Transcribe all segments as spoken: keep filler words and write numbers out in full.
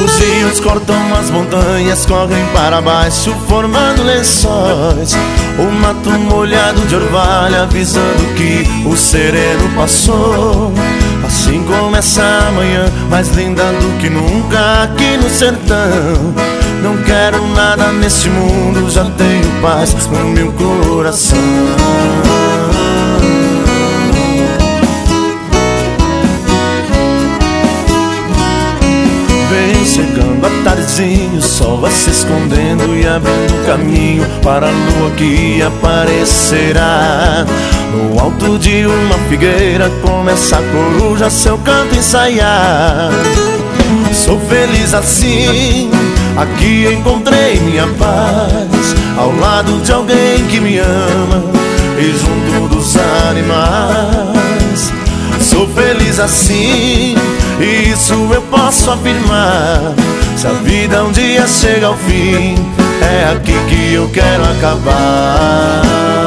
Os rios cortam as montanhas, correm para baixo formando lençóis. O mato molhado de orvalho avisando que o sereno passou. Assim começa a manhã, mais linda do que nunca aqui no sertão. Não quero nada neste mundo, já tenho paz no meu coração. Vem chegando a tardezinho, o sol vai se escondendo e abrindo caminho para a lua que aparecerá. No alto de uma figueira começa a coruja seu canto ensaiar. Sou feliz assim, aqui encontrei minha paz, ao lado de alguém que me ama e junto dos animais. Sou feliz assim, isso eu posso afirmar. Se a vida um dia chega ao fim, é aqui que eu quero acabar.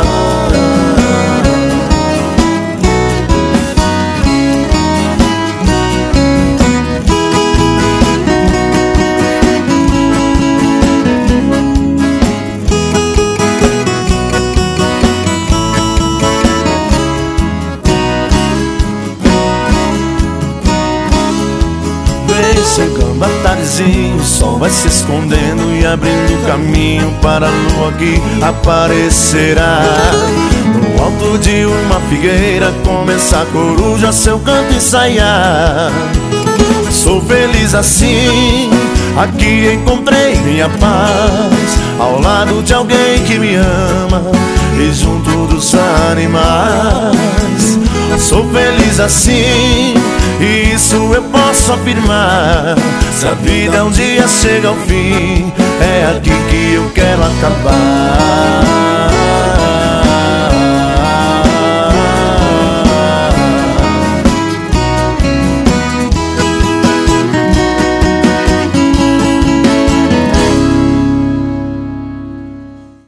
Chegando a tardezinho, o sol vai se escondendo e abrindo caminho para a lua que aparecerá. No alto de uma figueira começa a coruja seu canto ensaiar. Sou feliz assim, aqui encontrei minha paz, ao lado de alguém que me ama e junto dos animais. Sou feliz assim, isso eu posso afirmar. Se a vida um dia chega ao fim, é aqui que eu quero acabar.